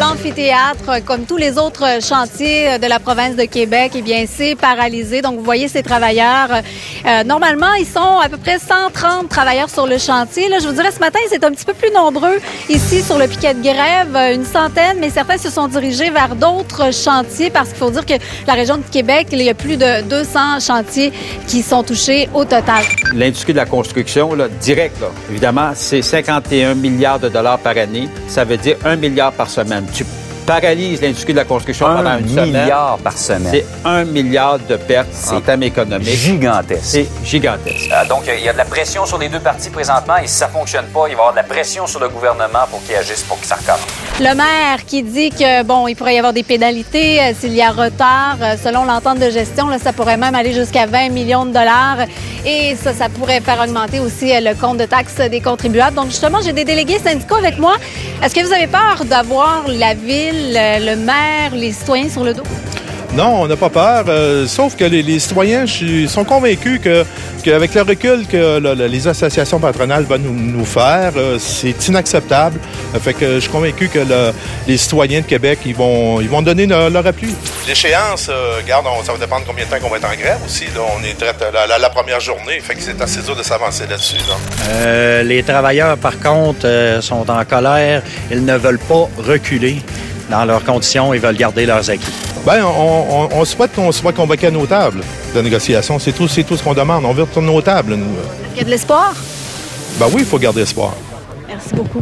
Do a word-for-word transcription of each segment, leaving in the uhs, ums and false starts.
l'amphithéâtre, comme tous les autres chantiers de la province de Québec, eh bien, c'est paralysé. Donc, vous voyez ces travailleurs. Euh, normalement, ils sont à peu près cent trente travailleurs sur le chantier. Là, je vous dirais, ce matin, c'est un petit peu plus nombreux ici sur le piquet de grève, une centaine, mais certains se sont dirigés vers d'autres chantiers parce qu'il faut dire que la région de Québec, il y a plus de deux cents chantiers qui sont touchés au total. L'industrie de la construction, là, direct, là, évidemment, c'est cinquante et un milliards de dollars par année. Ça veut dire un milliard par semaine. Tu paralyses l'industrie de la construction un pendant une semaine. Un milliard par semaine. C'est un milliard de pertes en termes économiques. Gigantesque. C'est gigantesque. Euh, donc, il y a de la pression sur les deux parties présentement et si ça ne fonctionne pas, il va y avoir de la pression sur le gouvernement pour qu'il agisse, pour que ça recommence. Le maire qui dit que, bon, il pourrait y avoir des pénalités euh, s'il y a retard. Euh, selon l'entente de gestion, là, ça pourrait même aller jusqu'à vingt millions de dollars. Et ça, ça pourrait faire augmenter aussi euh, le compte de taxes des contribuables. Donc, justement, j'ai des délégués syndicaux avec moi. Est-ce que vous avez peur d'avoir la ville, le maire, les citoyens sur le dos? Non, on n'a pas peur, euh, sauf que les, les citoyens je, sont convaincus que, qu'avec le recul que le, le, les associations patronales vont nous, nous faire, euh, c'est inacceptable. Euh, fait que je suis convaincu que le, les citoyens de Québec, ils vont, ils vont donner leur, leur appui. L'échéance, euh, regarde, on, ça va dépendre combien de temps qu'on va être en grève aussi. Là. On est traite la, la, la première journée, fait que c'est assez dur de s'avancer là-dessus. Là. Euh, les travailleurs, par contre, euh, sont en colère. Ils ne veulent pas reculer dans leurs conditions. Ils veulent garder leurs acquis. Bien, on, on, on souhaite qu'on soit convoqué à nos tables de négociation. C'est tout, c'est tout ce qu'on demande. On veut retourner aux tables, nous. Il y a de l'espoir? Ben oui, il faut garder espoir. Merci beaucoup.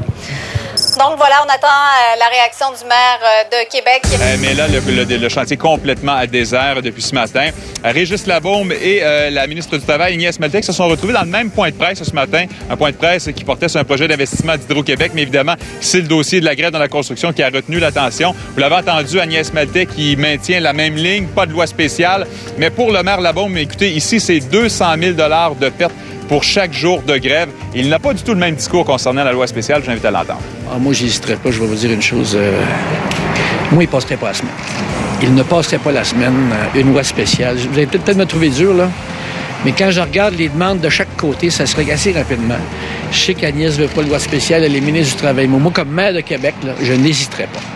Donc voilà, on attend euh, la réaction du maire euh, de Québec. Euh, mais là, le, le, le chantier est complètement à désert depuis ce matin. Euh, Régis Labaume et euh, la ministre du Travail, Agnès Maltais, se sont retrouvés dans le même point de presse ce matin. Un point de presse qui portait sur un projet d'investissement d'Hydro-Québec. Mais évidemment, c'est le dossier de la grève dans la construction qui a retenu l'attention. Vous l'avez entendu, Agnès Maltais qui maintient la même ligne, pas de loi spéciale. Mais pour le maire Labaume, écoutez, ici, c'est deux cent mille dollars de pertes pour chaque jour de grève. Il n'a pas du tout le même discours concernant la loi spéciale. Je vous invite à l'entendre. Ah, moi, j'hésiterais pas. Je vais vous dire une chose. Euh... Moi, il ne passerait pas la semaine. Il ne passerait pas la semaine euh, une loi spéciale. Vous allez peut-être me trouver dur, là. Mais quand je regarde les demandes de chaque côté, ça se règle assez rapidement. Je sais qu'Agnès ne veut pas de loi spéciale. Elle est ministre du Travail. Mais moi, comme maire de Québec, là, je n'hésiterais pas.